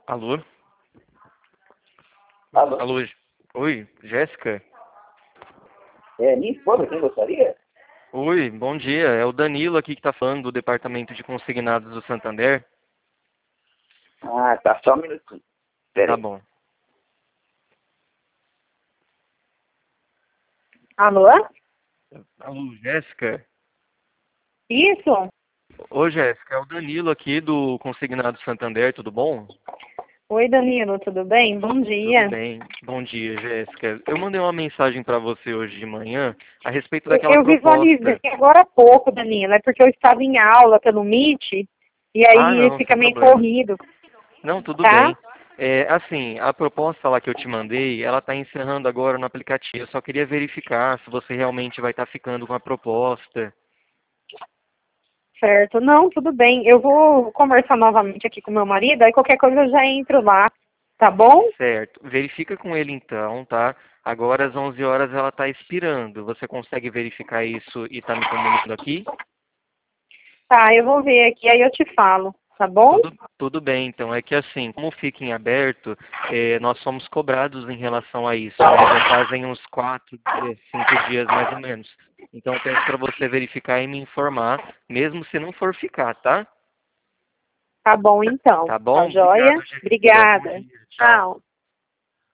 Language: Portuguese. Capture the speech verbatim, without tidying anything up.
Alô? Alô? Alô? Oi, Jéssica? É minha esposa, quem gostaria? Oi, bom dia. É o Danilo aqui que tá falando do Departamento de Consignados do Santander. Ah, tá, só um minutinho. Pera Tá aí. bom. Alô? Alô, Jéssica? Isso? Oi, Jéssica, é o Danilo aqui do Consignado Santander, tudo bom? Oi, Danilo, tudo bem? Bom Tudo dia. bem. Bom dia, Jéssica. Eu mandei uma mensagem para você hoje de manhã a respeito Eu daquela eu visualizei proposta. agora há pouco, Danilo, é porque eu estava em aula pelo Meet e Ah, aí não, fica sem meio problema. corrido, Não, tudo tá? bem. É, assim, a proposta lá que eu te mandei, ela está encerrando agora no aplicativo. Eu só queria verificar se você realmente vai estar ficando com a proposta. Certo. Não, tudo bem. Eu vou conversar novamente aqui com meu marido, aí qualquer coisa eu já entro lá, tá bom? Certo. Verifica com ele então, tá? Agora às onze horas ela está expirando. Você consegue verificar isso e está me comunicando aqui? Tá, eu vou ver aqui, aí eu te falo, tá bom? Tudo, tudo bem, então. É que assim, como fica em aberto, eh, nós somos cobrados em relação a isso, né? Já fazem uns quatro dias, cinco dias mais ou menos. Então eu peço para você verificar e me informar, mesmo se não for ficar, tá? Tá bom então. Tá Tá bom? joia? Obrigado, Jéssica. Bom Obrigada. dia. Tchau. Tchau.